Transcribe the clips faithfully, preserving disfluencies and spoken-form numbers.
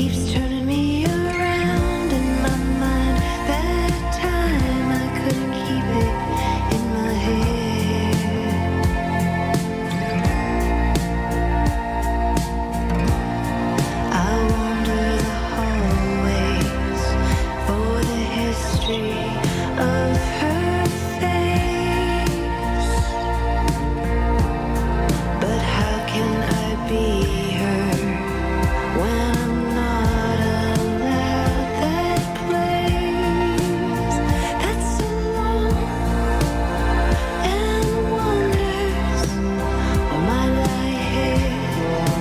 keeps turning me around in my mind. That time I couldn't keep it in my head. I wander the hallways for the history of her face. But how can I be her when I'm not allowed that place? That's so long and wonders where my lie hid.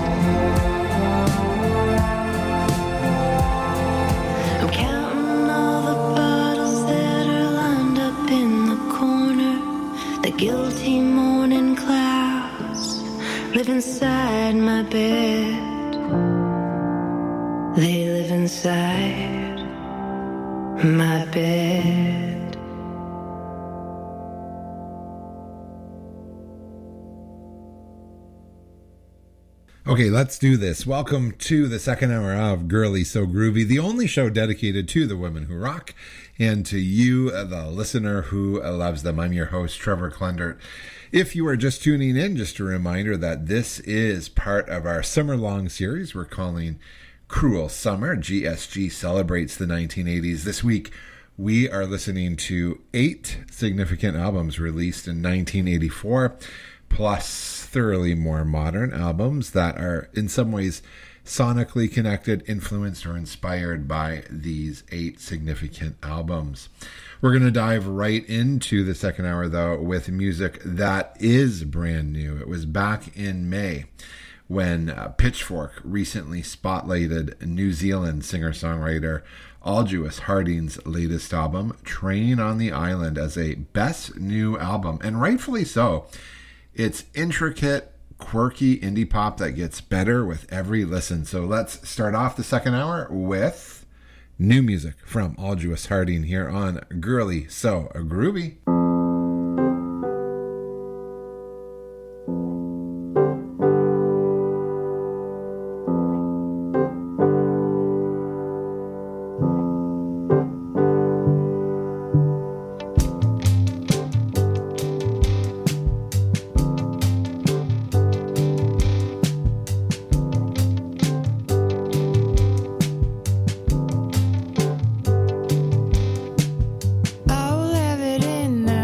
I'm counting all the bottles that are lined up in the corner. The guilty morning clouds live inside my bed. They live inside my bed. Okay, let's do this. Welcome to the second hour of Girly So Groovy, the only show dedicated to the women who rock and to you, the listener who loves them. I'm your host, Trevor Klendert. If you are just tuning in, just a reminder that this is part of our summer-long series we're calling Cruel Summer. G S G celebrates the nineteen eighties. This week, we are listening to eight significant albums released in nineteen eighty-four, plus thoroughly more modern albums that are in some ways sonically connected, influenced, or inspired by these eight significant albums. We're going to dive right into the second hour, though, with music that is brand new. It was back in May when uh, Pitchfork recently spotlighted New Zealand singer-songwriter Aldous Harding's latest album, Train on the Island, as a best new album, and rightfully so. It's intricate, quirky indie pop that gets better with every listen. So let's start off the second hour with new music from Aldous Harding here on Girly So Groovy. I'll have it in now.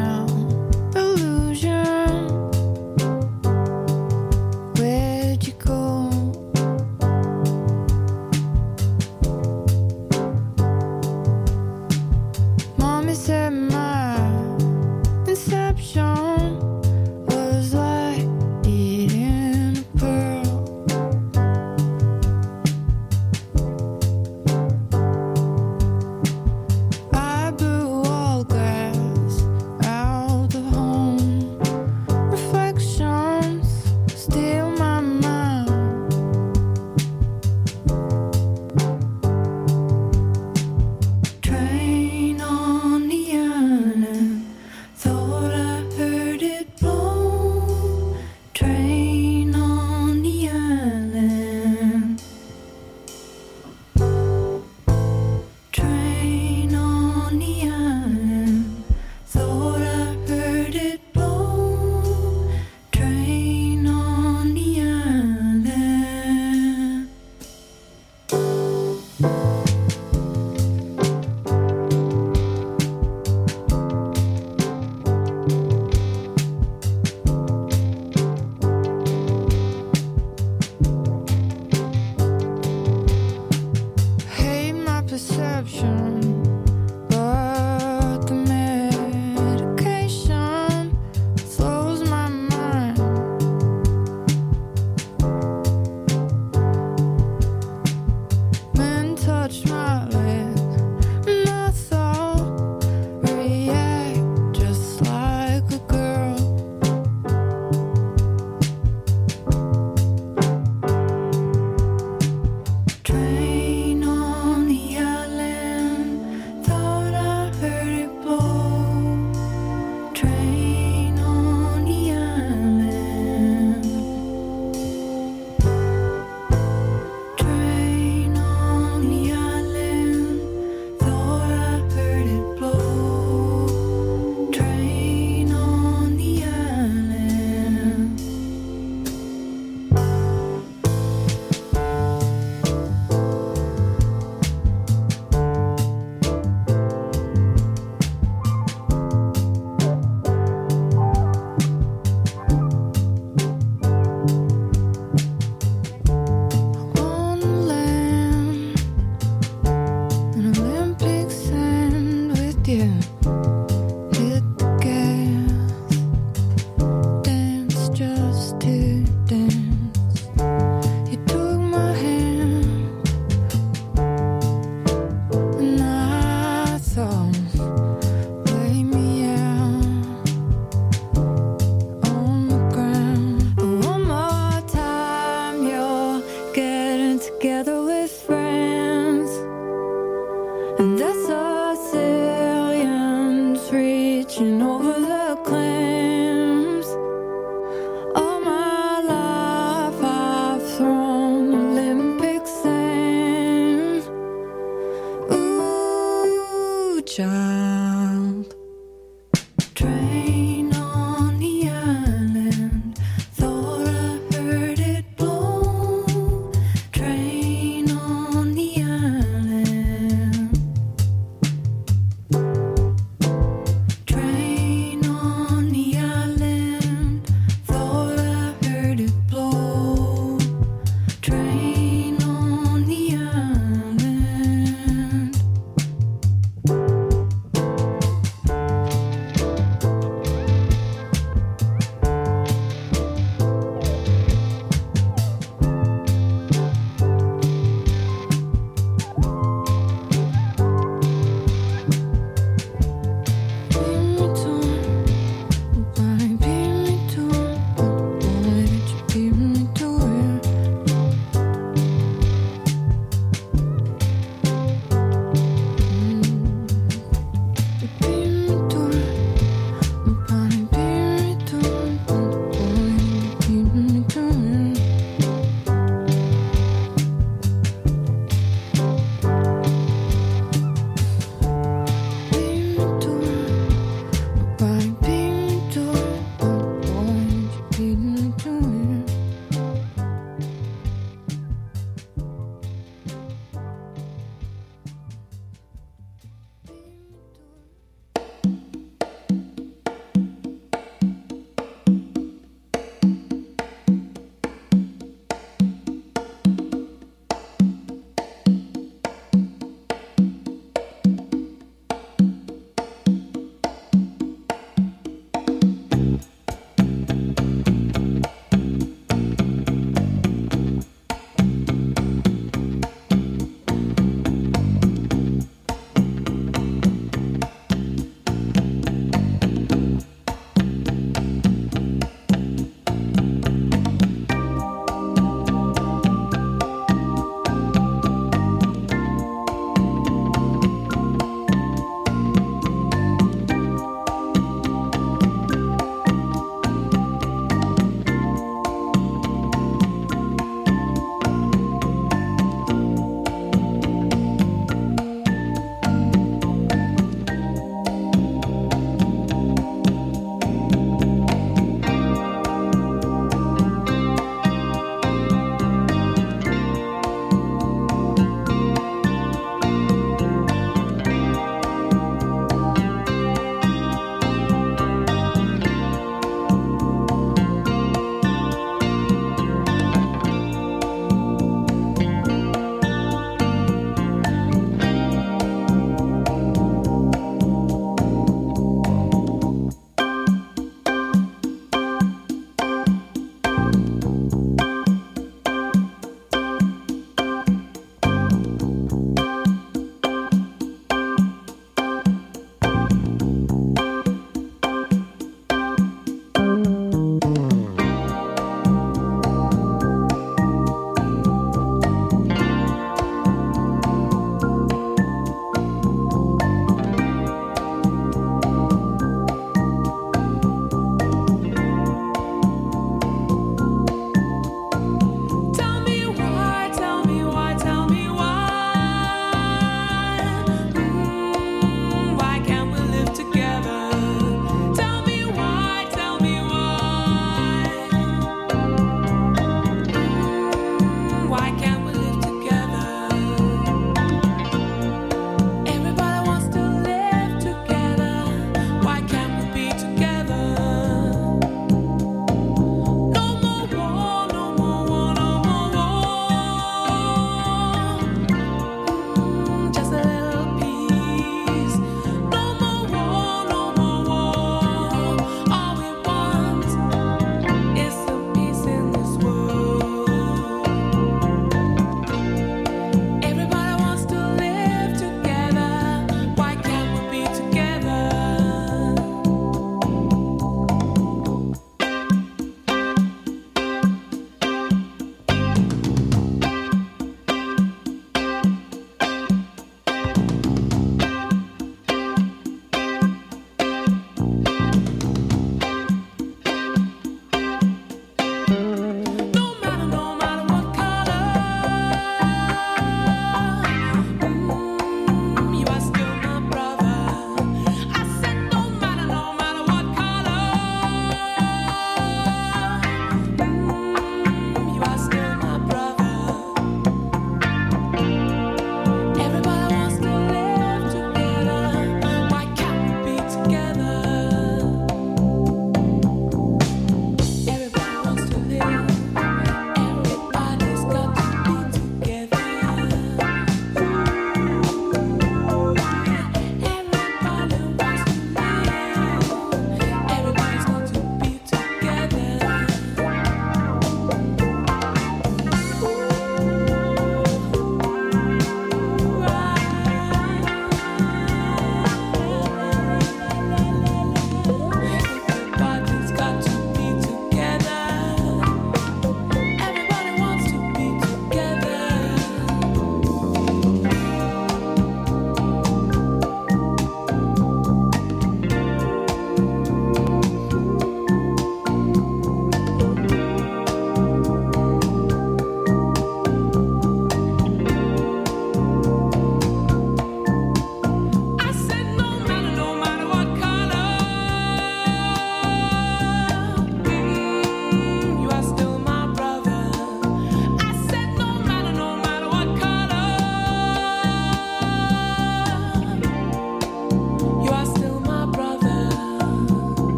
And the Sicilians reaching over the clams. All my life I've thrown Olympic sand. Ooh, child. Train on the island, thought I heard it blow. Train on the island.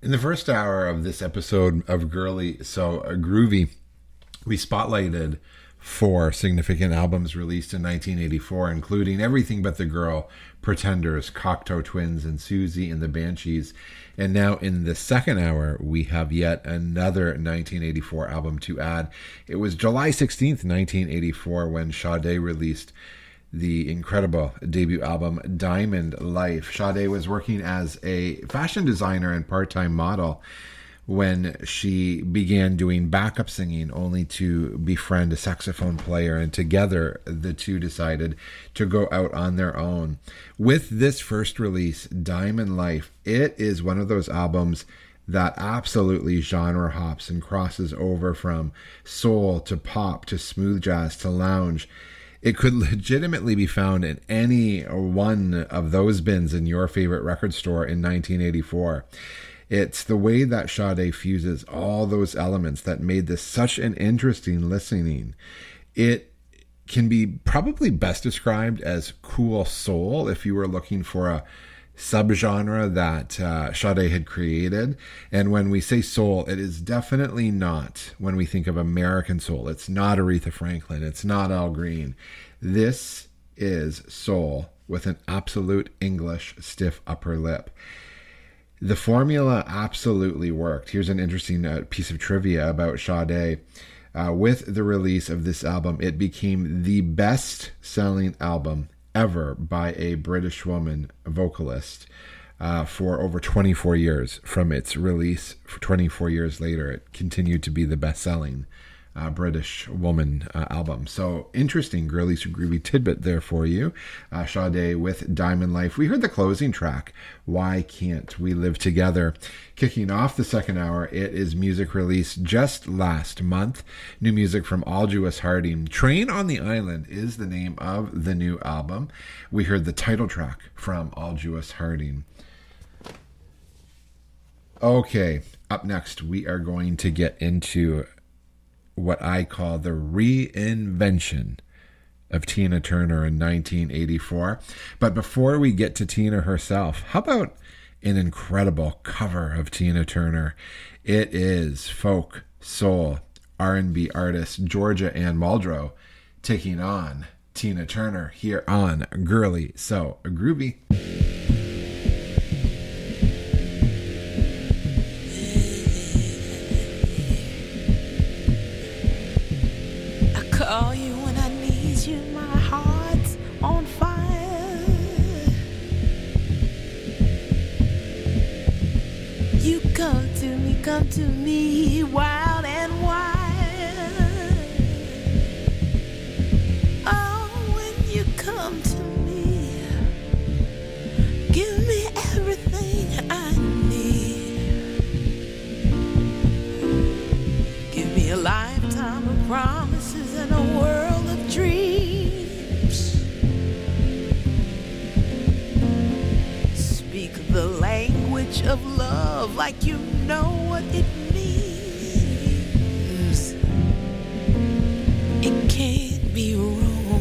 In the first hour of this episode of Girly So Groovy, we spotlighted four significant albums released in nineteen eighty-four, including Everything But the Girl, Pretenders, Cocteau Twins, and Susie and the Banshees. And now in the second hour, we have yet another nineteen eighty-four album to add. It was July sixteenth, nineteen eighty-four, when Sade released the incredible debut album, Diamond Life. Sade was working as a fashion designer and part-time model when she began doing backup singing, only to befriend a saxophone player, and together the two decided to go out on their own. With this first release, Diamond Life, it is one of those albums that absolutely genre hops and crosses over from soul to pop to smooth jazz to lounge. It could legitimately be found in any one of those bins in your favorite record store in nineteen eighty-four. It's the way that Sade fuses all those elements that made this such an interesting listening. It can be probably best described as cool soul if you were looking for a subgenre that uh, Sade had created. And when we say soul, it is definitely not when we think of American soul. It's not Aretha Franklin. It's not Al Green. This is soul with an absolute English stiff upper lip. The formula absolutely worked. Here's an interesting uh, piece of trivia about Sade. Uh, with the release of this album, it became the best-selling album ever by a British woman vocalist uh, for over twenty-four years. From its release, for twenty-four years later, it continued to be the best-selling uh, British woman uh, album. So interesting, Girly So Groovy tidbit there for you. Uh, Sade with Diamond Life. We heard the closing track, Why Can't We Live Together? Kicking off the second hour, it is music released just last month. New music from Aldous Harding. Train on the Island is the name of the new album. We heard the title track from Aldous Harding. Okay, up next, we are going to get into what I call the reinvention of Tina Turner in nineteen eighty-four. But before we get to Tina herself, how about an incredible cover of Tina Turner? It is folk, soul, R and B artist Georgia Ann Muldrow taking on Tina Turner here on Girly So Groovy. Call you when I need you, my heart's on fire. You come to me, come to me, wild and wild. Oh, when you come to me, give me everything I need. Give me a lifetime of promises and a world of dreams. Speak the language of love like you know what it means. It can't be wrong.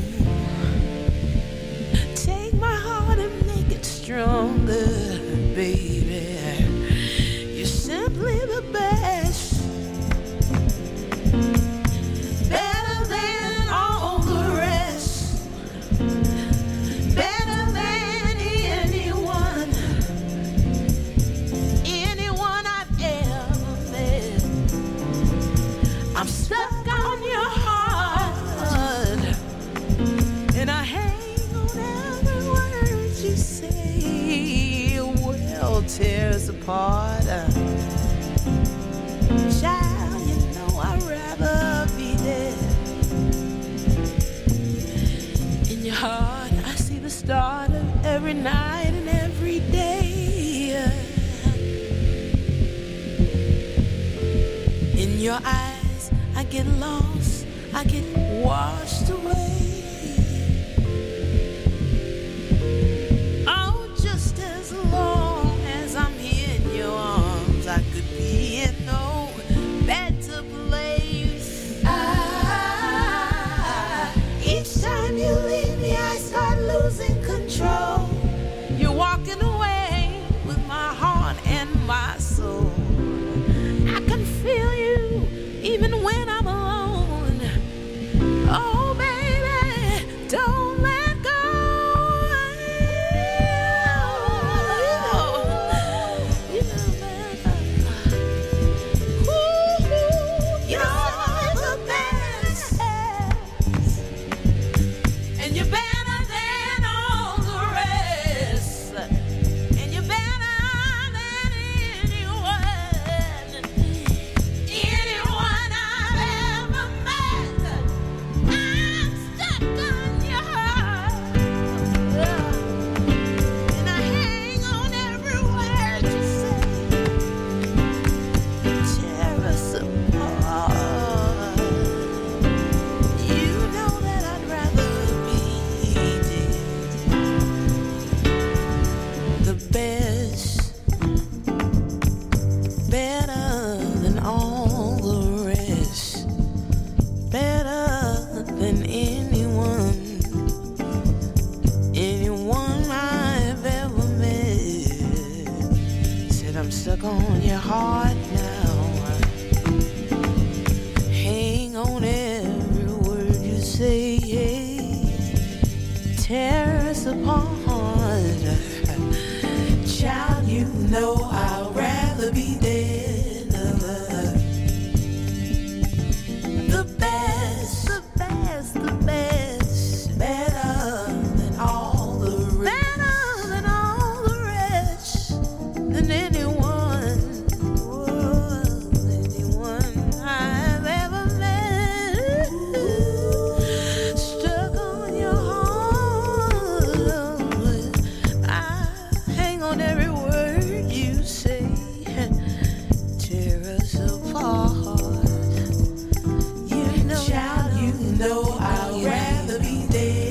Take my heart and make it stronger, baby. You're simply the best. I'm stuck on your heart, and I hang on every word you say. World tears apart. Child, you know I'd rather be dead. In your heart, I see the start of every night and every day. In your eyes, I get lost, I get washed away. Oh, just as long as I'm here in your arms, I could be in no better place. Ah, each time you leave me, I start losing control. You're walking away with my heart and my soul. that I'm stuck on your heart now. Hang on every word you say, tear us apart. Child, you know I'd rather be dead. The best, the best, the best, better than all the rest, better than all the rest, than anyone, oh, anyone I've ever met. Stuck on your heart, I hang on every word you say, tear us apart. You know, child, you know I'd rather be dead.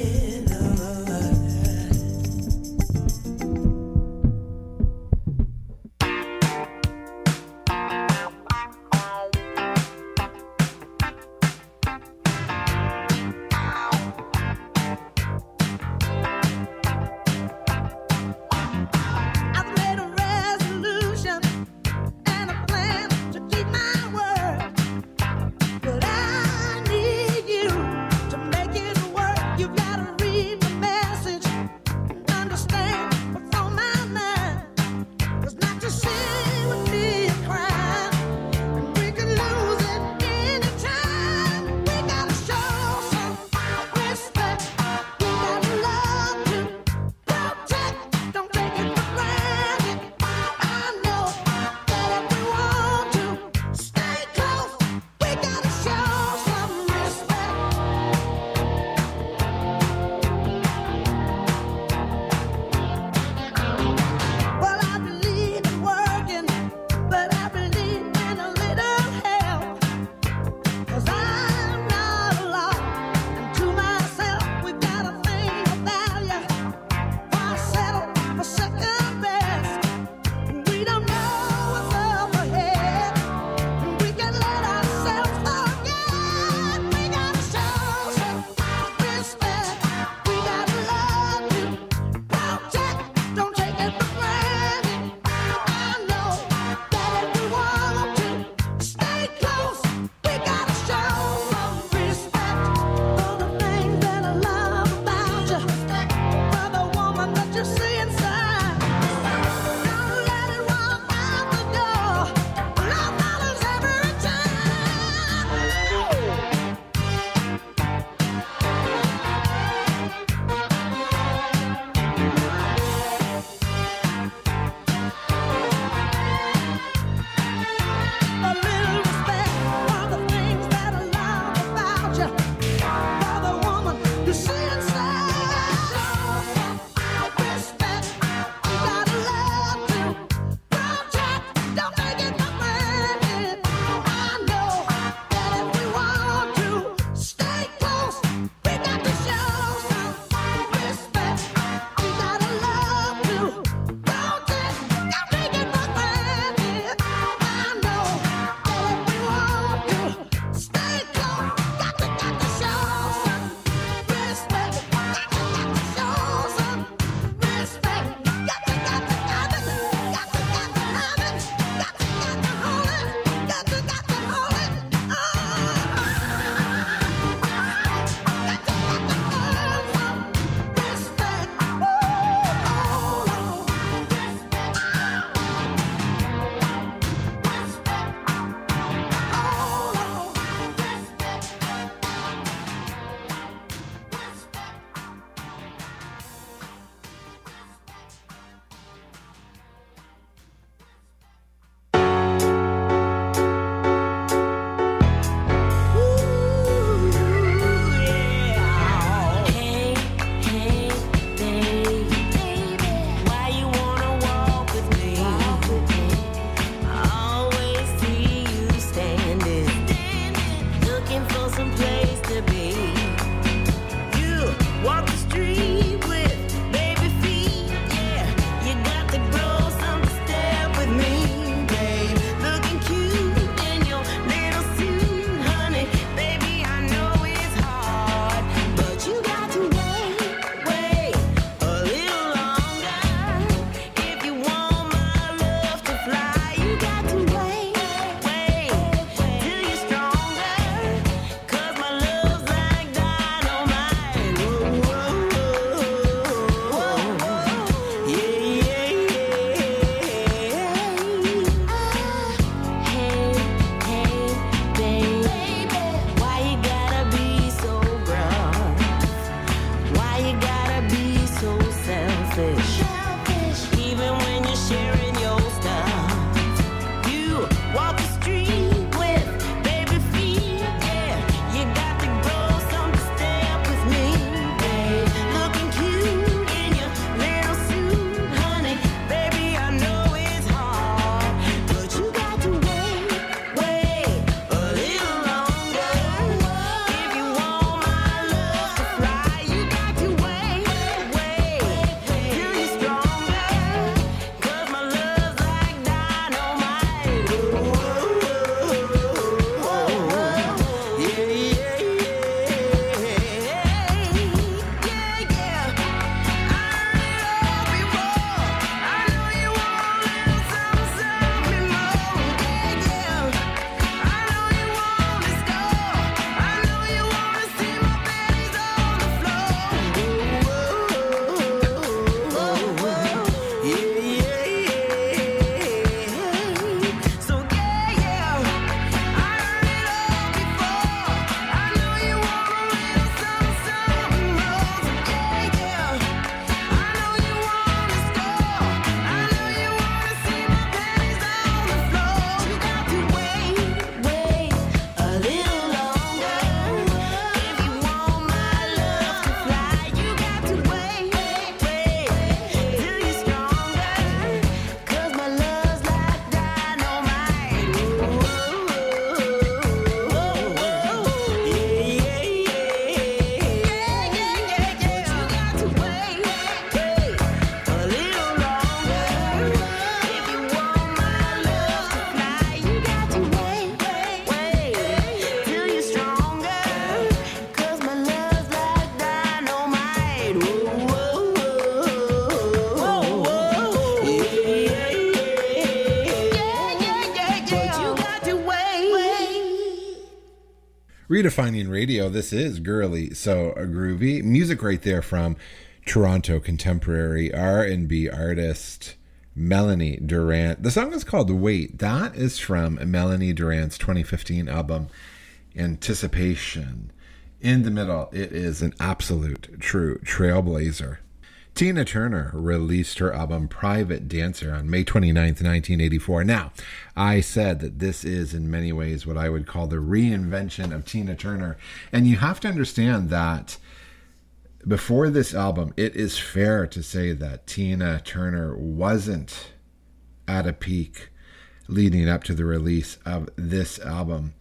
Redefining Radio, this is Girly So Groovy. Music right there from Toronto contemporary R and B artist Melanie Durrant. The song is called Wait. That is from Melanie Durrant's twenty fifteen album Anticipation. In the middle, it is an absolute true trailblazer. Tina Turner released her album Private Dancer on May twenty-ninth, nineteen eighty-four. Now, I said that this is in many ways what I would call the reinvention of Tina Turner. And you have to understand that before this album, it is fair to say that Tina Turner wasn't at a peak leading up to the release of this album.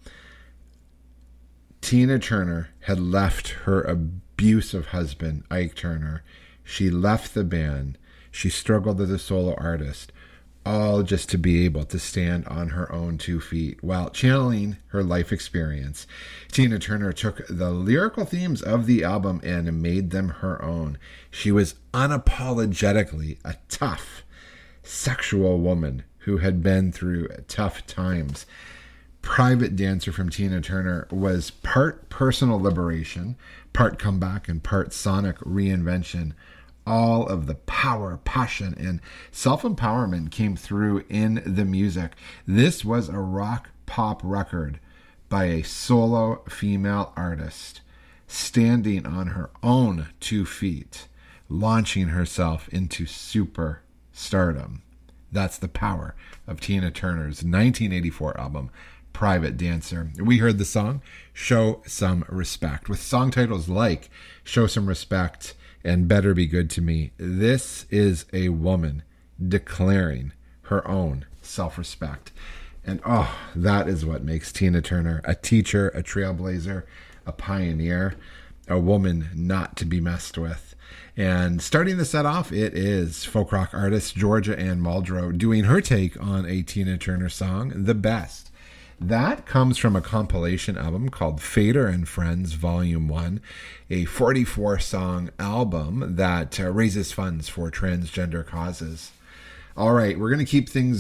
Tina Turner had left her abusive husband, Ike Turner. She left the band. She struggled as a solo artist, all just to be able to stand on her own two feet. While channeling her life experience, Tina Turner took the lyrical themes of the album and made them her own. She was unapologetically a tough, sexual woman who had been through tough times. Private Dancer from Tina Turner was part personal liberation, part comeback, and part sonic reinvention. All of the power, passion, and self-empowerment came through in the music. This was a rock pop record by a solo female artist, standing on her own two feet, launching herself into super stardom. That's the power of Tina Turner's nineteen eighty-four album, Private Dancer. We heard the song Show Some Respect, with song titles like Show Some Respect and Better Be Good to Me. This is a woman declaring her own self-respect. And oh, that is what makes Tina Turner a teacher, a trailblazer, a pioneer, a woman not to be messed with. And starting the set off, it is folk rock artist Georgia Ann Muldrow doing her take on a Tina Turner song, The Best. That comes from a compilation album called Fader and Friends Volume one, a forty-four song album that uh, raises funds for transgender causes. All right, we're going to keep things